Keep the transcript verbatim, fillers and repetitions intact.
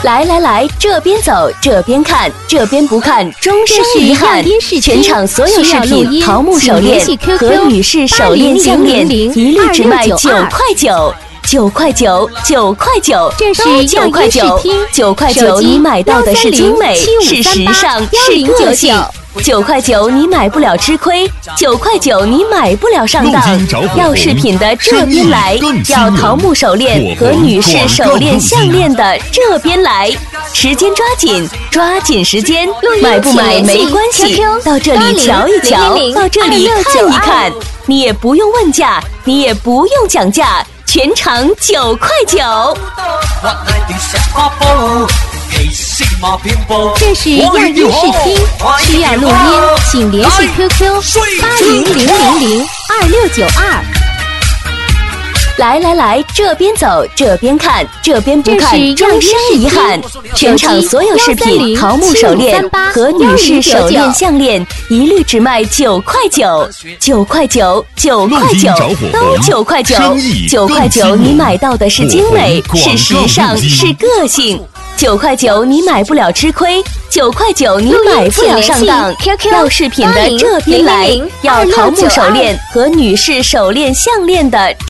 来来来，这边走，这边看，这边不看，终生遗憾。全场所有饰品，桃木手链和女士手链项链，一律只卖九块九。九块九，九块九， 这是九块九，九块九，你买到的是精美，是时尚，是个性。九块九你买不了吃亏，九块九你买不了上当。要饰品的这边来，要桃木手链和女士手链项链的这边来。时间抓紧，抓紧时间，买不买没关系，到这里瞧一瞧，到这里看一看。你也不用问价，你也不用讲价，全场九块九。 这是样音视听，需要录音，请联系 Q Q 八零零零零二六九二。 来来来，这边走，这边看，这边不看，终生遗憾。全场所有饰品，桃木手链和女士手链项链，一律只卖九块九，九块九，九块九，都九块九，九块九，你买到的是精美，是时尚，是个性。九块九你买不了吃亏，九块九你买不了上当。要饰品的这边来，要桃木手链和女士手链项链的